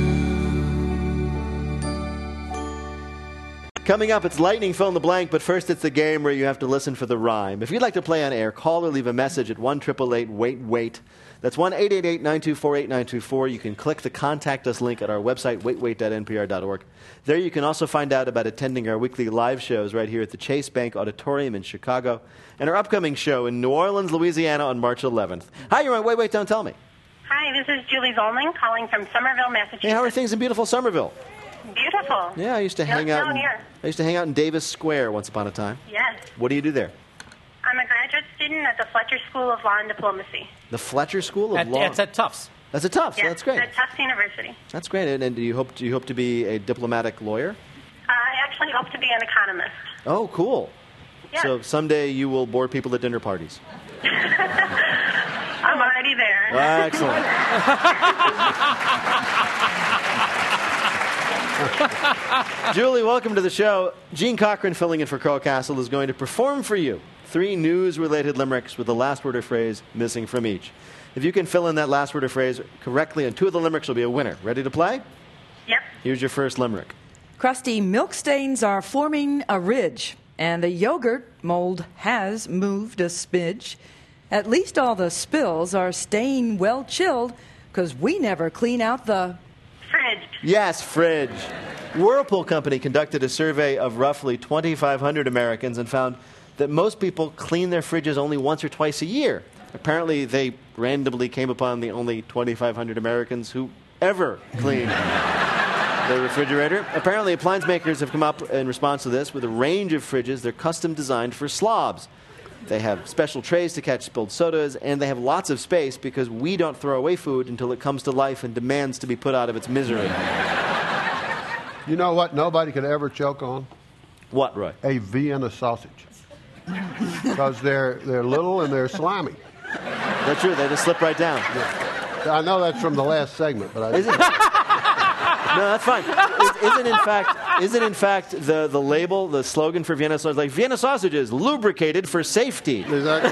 Speaker 9: do.
Speaker 2: Coming up, it's lightning fill in the blank, but first it's the game where you have to listen for the rhyme. If you'd like to play on air, call or leave a message at one eight eight eight wait wait. That's one eight eight eight nine two four eight nine two four. You can click the Contact Us link at our website, wait wait dot n p r dot org. There you can also find out about attending our weekly live shows right here at the Chase Bank Auditorium in Chicago and our upcoming show in New Orleans, Louisiana on March eleventh. Hi, you're on Wait, Wait, Don't Tell Me.
Speaker 12: Hi, this is Julie Zollman calling from Somerville, Massachusetts.
Speaker 2: Hey, how are things in beautiful Somerville?
Speaker 12: Beautiful.
Speaker 2: Yeah, I used to hang
Speaker 12: Down
Speaker 2: out. In,
Speaker 12: here.
Speaker 2: I used to hang out in Davis Square once upon a time.
Speaker 12: Yes.
Speaker 2: What do you do there?
Speaker 12: I'm a graduate student at the Fletcher School of Law and Diplomacy.
Speaker 2: The Fletcher School of
Speaker 5: At,
Speaker 2: Law.
Speaker 5: it's at Tufts.
Speaker 2: That's at Tufts.
Speaker 12: Yes,
Speaker 2: That's great.
Speaker 12: at Tufts University.
Speaker 2: That's great. And, and do you hope do you hope to be a diplomatic lawyer?
Speaker 12: I actually hope to be an economist.
Speaker 2: Oh, cool.
Speaker 12: Yes.
Speaker 2: So someday you will bore people at dinner parties.
Speaker 12: I'm already there.
Speaker 2: Excellent. Julie, welcome to the show. Gene Cochran, filling in for Carl Castle, is going to perform for you three news-related limericks with the last word or phrase missing from each. If you can fill in that last word or phrase correctly on two of the limericks, you'll be a winner. Ready to play?
Speaker 12: Yep.
Speaker 2: Here's your first limerick.
Speaker 1: Crusty milk stains are forming a ridge, and the yogurt mold has moved a smidge. At least all the spills are staying well chilled, because we never clean out the...
Speaker 12: Fridge.
Speaker 2: Yes, fridge. Whirlpool Company conducted a survey of roughly twenty-five hundred Americans and found that most people clean their fridges only once or twice a year. Apparently, they randomly came upon the only twenty-five hundred Americans who ever clean their refrigerator. Apparently, appliance makers have come up in response to this with a range of fridges. They're custom designed for slobs. They have special trays to catch spilled sodas, and they have lots of space because we don't throw away food until it comes to life and demands to be put out of its misery.
Speaker 4: You know what nobody could ever choke on?
Speaker 2: What, Roy?
Speaker 4: A Vienna sausage. Because they're, they're little and they're slimy.
Speaker 2: That's true. They just slip right down.
Speaker 4: Yeah. I know that's from the last segment, but I...
Speaker 2: Is it? No, that's fine. Is, isn't in fact, isn't in fact the, the label, the slogan for Vienna sausage, like Vienna sausages, lubricated for safety.
Speaker 4: Exactly.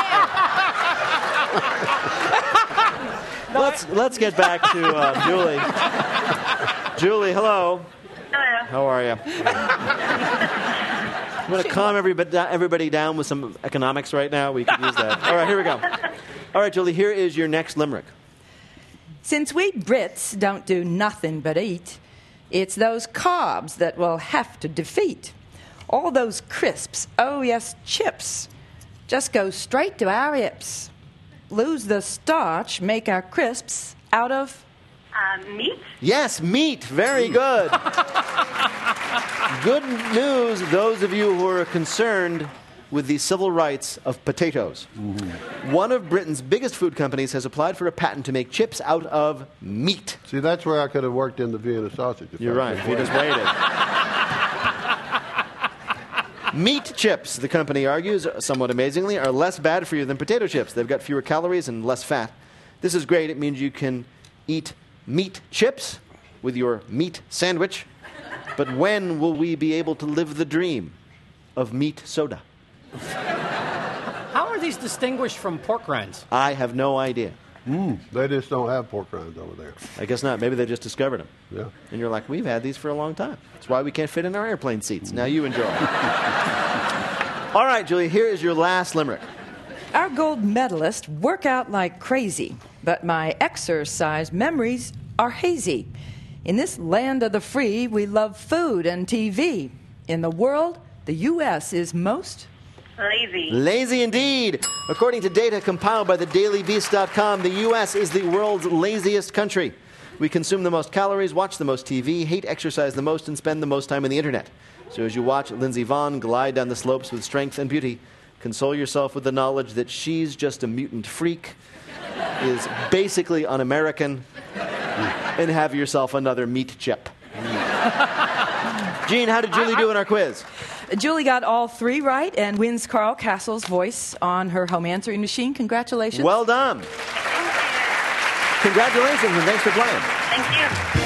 Speaker 2: let's let's get back to uh, Julie. Julie, hello.
Speaker 12: Hello.
Speaker 2: How are you? I'm going to calm everybody, everybody down with some economics right now. We could use that. All right, here we go. All right, Julie, here is your next limerick.
Speaker 1: Since we Brits don't do nothing but eat, it's those carbs that we'll have to defeat. All those crisps, oh yes, chips, just go straight to our hips. Lose the starch, make our crisps out of...
Speaker 12: Um, meat?
Speaker 2: Yes, meat. Very good. Good news, those of you who are concerned with the civil rights of potatoes. Mm-hmm. One of Britain's biggest food companies has applied for a patent to make chips out of meat.
Speaker 4: See, that's where I could have worked in the Vienna sausage.
Speaker 2: You're right, if you just waited. Meat chips, the company argues, somewhat amazingly, are less bad for you than potato chips. They've got fewer calories and less fat. This is great. It means you can eat meat chips with your meat sandwich. But when will we be able to live the dream of meat soda?
Speaker 5: How are these distinguished from pork rinds?
Speaker 2: I have no idea.
Speaker 4: Mm, they just don't have pork rinds over there.
Speaker 2: I guess not. Maybe they just discovered them.
Speaker 4: Yeah.
Speaker 2: And you're like, we've had these for a long time. That's why we can't fit in our airplane seats. Now you enjoy. All right, Julie, here is your last limerick.
Speaker 1: Our gold medalists work out like crazy, but my exercise memories are hazy. In this land of the free, we love food and T V. In the world, the U S is most...
Speaker 12: Lazy.
Speaker 2: Lazy indeed. According to data compiled by the daily beast dot com, the U S is the world's laziest country. We consume the most calories, watch the most T V, hate exercise the most, and spend the most time on the internet. So as you watch Lindsey Vonn glide down the slopes with strength and beauty, console yourself with the knowledge that she's just a mutant freak, is basically un-American, and have yourself another meat chip. Gene, how did Julie do in our quiz?
Speaker 1: Julie got all three right and wins Carl Castle's voice on her home answering machine. Congratulations.
Speaker 2: Well done. Congratulations, and thanks for playing.
Speaker 12: Thank you.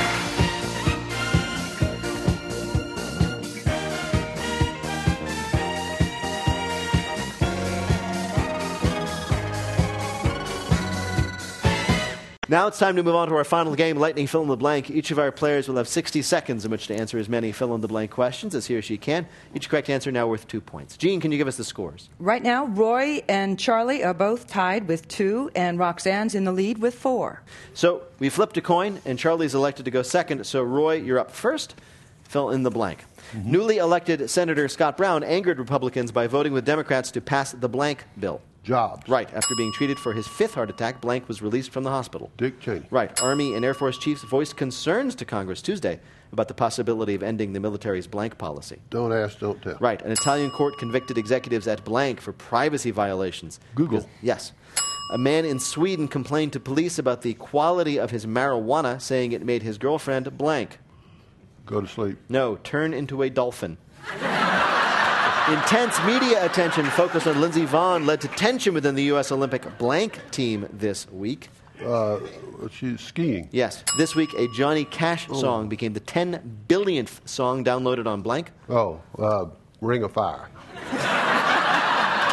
Speaker 2: Now it's time to move on to our final game, Lightning Fill in the Blank. Each of our players will have sixty seconds in which to answer as many fill-in-the-blank questions as he or she can. Each correct answer now worth two points. Gene, can you give us the scores?
Speaker 1: Right now, Roy and Charlie are both tied with two, and Roxanne's in the lead with four.
Speaker 2: So we flipped a coin, and Charlie's elected to go second. So, Roy, you're up first. Fill in the blank. Mm-hmm. Newly elected Senator Scott Brown angered Republicans by voting with Democrats to pass the blank bill.
Speaker 4: Jobs.
Speaker 2: Right. After being treated for his fifth heart attack, blank was released from the hospital.
Speaker 4: Dick Cheney.
Speaker 2: Right. Army and Air Force chiefs voiced concerns to Congress Tuesday about the possibility of ending the military's blank policy.
Speaker 4: Don't ask, don't tell.
Speaker 2: Right. An Italian court convicted executives at blank for privacy violations.
Speaker 4: Google.
Speaker 2: Because, yes. A man in Sweden complained to police about the quality of his marijuana, saying it made his girlfriend blank.
Speaker 4: Go to sleep.
Speaker 2: No, turn into a dolphin. Intense media attention focused on Lindsey Vonn led to tension within the U S Olympic blank team this week.
Speaker 4: Uh, she's skiing.
Speaker 2: Yes. This week, a Johnny Cash
Speaker 4: oh.
Speaker 2: song became the ten billionth song downloaded on blank.
Speaker 4: Oh, uh, Ring of Fire.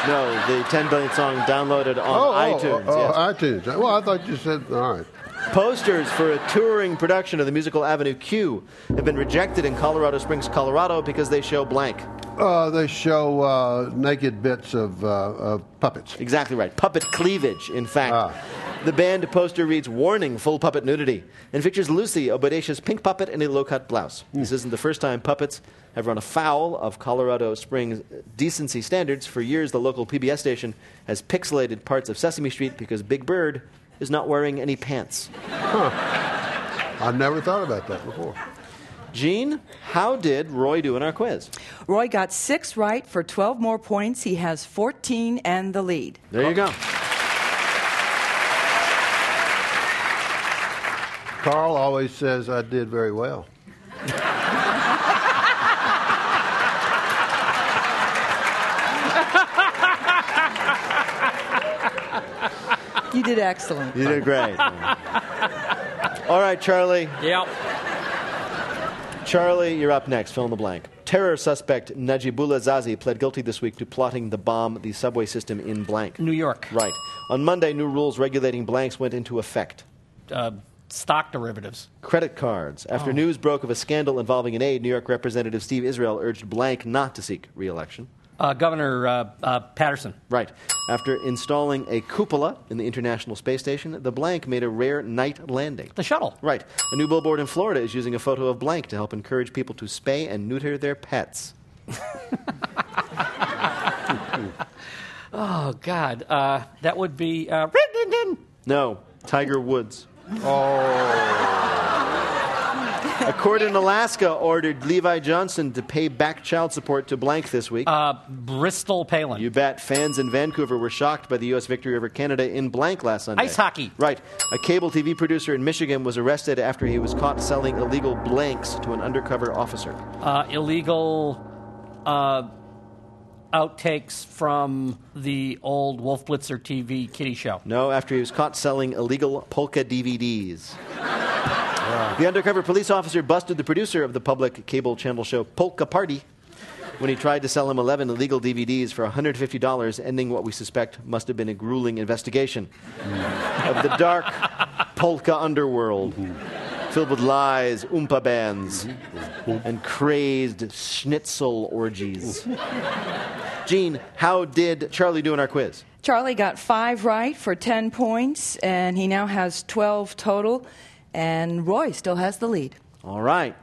Speaker 2: No, the ten billionth song downloaded on
Speaker 4: Oh, oh,
Speaker 2: iTunes.
Speaker 4: oh,
Speaker 2: yes.
Speaker 4: iTunes. Well, I thought you said, all right.
Speaker 2: Posters for a touring production of the musical Avenue Q have been rejected in Colorado Springs, Colorado, because they show blank.
Speaker 4: Uh, they show uh, naked bits of, uh, of puppets.
Speaker 2: Exactly right. Puppet cleavage, in fact.
Speaker 4: Ah.
Speaker 2: The band poster reads, "Warning, full puppet nudity," and features Lucy, a bodacious pink puppet in a low-cut blouse.
Speaker 4: Mm.
Speaker 2: This isn't the first time puppets have run afoul of Colorado Springs decency standards. For years, the local P B S station has pixelated parts of Sesame Street because Big Bird is not wearing any pants.
Speaker 4: Huh. I've never thought about that before.
Speaker 2: Gene, how did Roy do in our quiz?
Speaker 1: Roy got six right for twelve more points. He has fourteen and the lead.
Speaker 2: There you go.
Speaker 4: Carl always says I did very well.
Speaker 1: You did excellent.
Speaker 2: You did great. All right, Charlie.
Speaker 5: Yep.
Speaker 2: Charlie, you're up next. Fill in the blank. Terror suspect Najibullah Zazi pled guilty this week to plotting to bomb the subway system in blank.
Speaker 5: New York.
Speaker 2: Right. On Monday, new rules regulating blanks went into effect.
Speaker 5: Uh, stock derivatives.
Speaker 2: Credit cards. After
Speaker 5: Oh.
Speaker 2: news broke of a scandal involving an aide, New York Representative Steve Israel urged blank not to seek re-election.
Speaker 5: Uh, Governor uh, uh, Patterson.
Speaker 2: Right. After installing a cupola in the International Space Station, the blank made a rare night landing.
Speaker 5: The shuttle.
Speaker 2: Right. A new billboard in Florida is using a photo of blank to help encourage people to spay and neuter their pets.
Speaker 5: Oh, God. Uh, that would be... Uh,
Speaker 2: No, Tiger Woods.
Speaker 4: Oh.
Speaker 2: A court in Alaska ordered Levi Johnson to pay back child support to blank this week.
Speaker 5: Uh, Bristol Palin.
Speaker 2: You bet. Fans in Vancouver were shocked by the U S victory over Canada in blank last Sunday.
Speaker 5: Ice hockey.
Speaker 2: Right. A cable T V producer in Michigan was arrested after he was caught selling illegal blanks to an undercover officer.
Speaker 5: Uh, illegal uh, outtakes from the old Wolf Blitzer T V kiddie show.
Speaker 2: No, after he was caught selling illegal polka D V Ds. The undercover police officer busted the producer of the public cable channel show Polka Party when he tried to sell him eleven illegal D V Ds for one hundred fifty dollars, ending what we suspect must have been a grueling investigation of the dark polka underworld, filled with lies, oompa bands, and crazed schnitzel orgies. Gene, how did Charlie do in our quiz?
Speaker 1: Charlie got five right for ten points, and he now has twelve total. And Roy still has the lead.
Speaker 2: All right.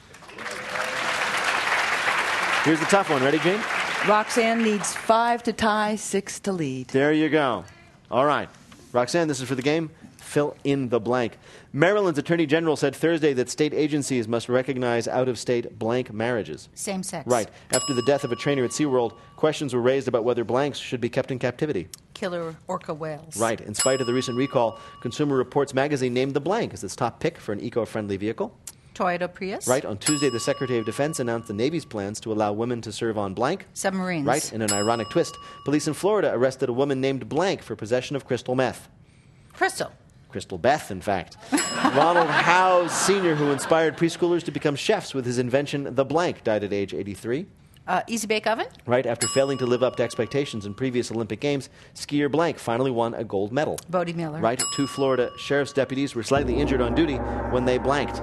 Speaker 2: Here's the tough one. Ready, Gene?
Speaker 1: Roxanne needs five to tie, six to lead.
Speaker 2: There you go. All right. Roxanne, this is for the game. Fill in the blank. Maryland's Attorney General said Thursday that state agencies must recognize out-of-state blank marriages.
Speaker 6: Same sex.
Speaker 2: Right. After the death of a trainer at SeaWorld, questions were raised about whether blanks should be kept in captivity.
Speaker 6: Killer orca whales.
Speaker 2: Right. In spite of the recent recall, Consumer Reports magazine named the blank as its top pick for an eco-friendly vehicle.
Speaker 6: Toyota Prius.
Speaker 2: Right. On Tuesday, the Secretary of Defense announced the Navy's plans to allow women to serve on blank.
Speaker 6: Submarines.
Speaker 2: Right. In an ironic twist, police in Florida arrested a woman named Blank for possession of crystal meth.
Speaker 6: Crystal.
Speaker 2: Crystal Beth, in fact. Ronald Howes Senior, who inspired preschoolers to become chefs with his invention, the blank, died at age eighty-three.
Speaker 6: Uh, Easy Bake Oven.
Speaker 2: Right. After failing to live up to expectations in previous Olympic Games, skier Blank finally won a gold medal.
Speaker 6: Bodie Miller.
Speaker 2: Right. Two Florida sheriff's deputies were slightly injured on duty when they blanked.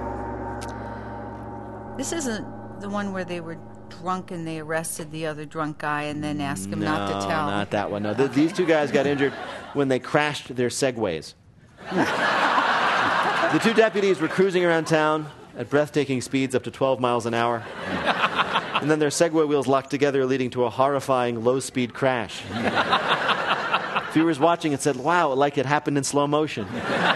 Speaker 6: This isn't the one where they were drunk and they arrested the other drunk guy and then asked him
Speaker 2: no,
Speaker 6: not to tell.
Speaker 2: not that one. No, th- these two guys got injured when they crashed their Segways. The two deputies were cruising around town at breathtaking speeds up to twelve miles an hour. And then their Segway wheels locked together, leading to a horrifying low-speed crash. Viewers watching it said, wow, like it happened in slow motion.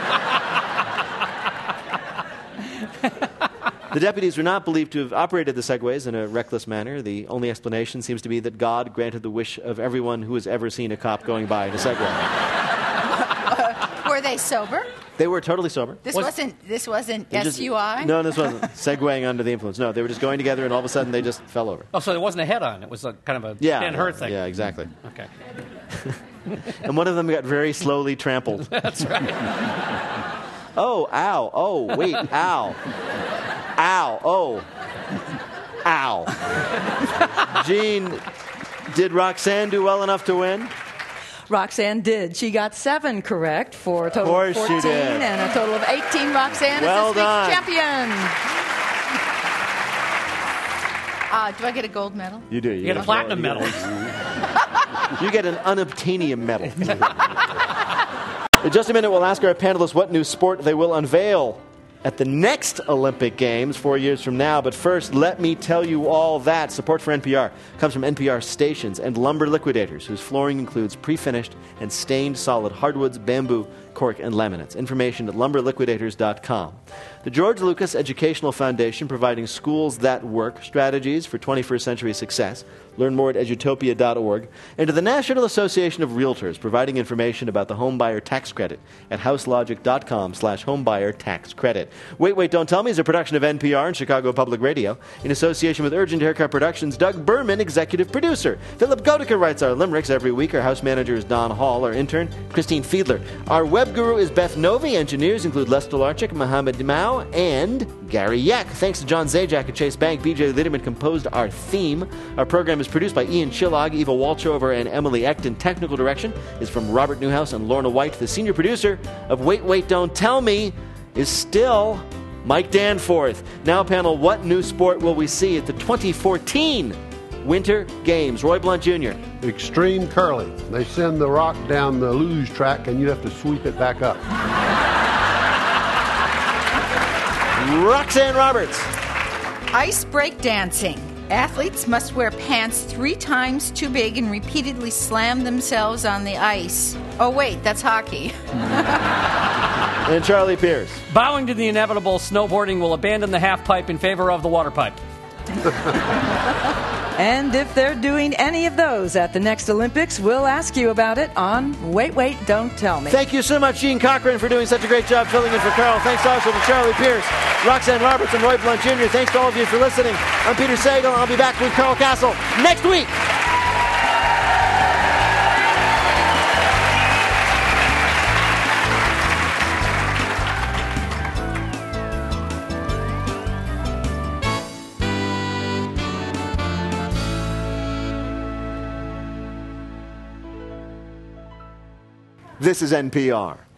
Speaker 2: The deputies were not believed to have operated the Segways in a reckless manner. The only explanation seems to be that God granted the wish of everyone who has ever seen a cop going by in a Segway.
Speaker 6: Were they sober?
Speaker 2: They were totally sober.
Speaker 6: This wasn't. This wasn't
Speaker 2: They just-
Speaker 6: S U I.
Speaker 2: No, this wasn't. Segwaying under the influence. No, they were just going together, and all of a sudden they just fell over.
Speaker 5: Oh, so it wasn't a head-on. It was a kind of a
Speaker 2: Yeah,
Speaker 5: Dan Hur thing.
Speaker 2: Yeah, exactly.
Speaker 5: Okay.
Speaker 2: And one of them got very slowly trampled.
Speaker 5: That's right.
Speaker 2: Oh, ow. Oh, wait, ow. Ow. Oh. Ow. Gene, Did Roxanne do well enough to win?
Speaker 1: Roxanne did. She got seven correct for a total
Speaker 2: Of
Speaker 1: of
Speaker 2: course she
Speaker 1: fourteen
Speaker 2: did.
Speaker 1: and a total of eighteen. Roxanne
Speaker 2: Well
Speaker 1: is this
Speaker 2: done.
Speaker 1: week's champion.
Speaker 6: Uh, do I get a gold medal?
Speaker 2: You do.
Speaker 5: You get a platinum medal.
Speaker 2: You get an unobtainium medal. In just a minute, we'll ask our panelists what new sport they will unveil at the next Olympic Games four years from now. But first, let me tell you all that support for N P R comes from N P R Stations and Lumber Liquidators, whose flooring includes pre-finished and stained solid hardwoods, bamboo, cork, and laminates. Information at lumber liquidators dot com. The George Lucas Educational Foundation, providing schools that work, strategies for twenty-first century success. Learn more at edutopia dot org. And to the National Association of Realtors, providing information about the homebuyer tax credit at houselogic dot com slash homebuyer tax credit. Wait, Wait, Don't Tell Me is a production of N P R and Chicago Public Radio in association with Urgent Haircut Productions. Doug Berman, executive producer. Philip Goedeke writes our limericks every week. Our house manager is Don Hall. Our intern, Christine Fiedler. Our web guru is Beth Novi. Engineers include Les Stolarczyk, Mohammed Mao, and Gary Yek. Thanks to John Zajac at Chase Bank. B J Liederman composed our theme. Our program is produced by Ian Chillog, Eva Walchover, and Emily Eckton. Technical direction is from Robert Newhouse and Lorna White. The senior producer of Wait, Wait, Don't Tell Me is still Mike Danforth. Now, panel, what new sport will we see at the twenty fourteen Winter Games? Roy Blunt Junior
Speaker 4: Extreme curling. They send the rock down the luge track and you have to sweep it back up.
Speaker 2: Roxanne Roberts.
Speaker 6: Ice break dancing. Athletes must wear pants three times too big and repeatedly slam themselves on the ice. Oh, wait, that's hockey.
Speaker 2: And Charlie Pierce.
Speaker 5: Bowing to the inevitable, snowboarding will abandon the half pipe in favor of the water pipe.
Speaker 1: And if they're doing any of those at the next Olympics, we'll ask you about it on Wait, Wait, Don't Tell Me.
Speaker 2: Thank you so much, Gene Cochran, for doing such a great job filling in for Carl. Thanks also to Charlie Pierce, Roxanne Roberts, and Roy Blunt Junior Thanks to all of you for listening. I'm Peter Sagal, and I'll be back with Carl Castle next week. This is N P R.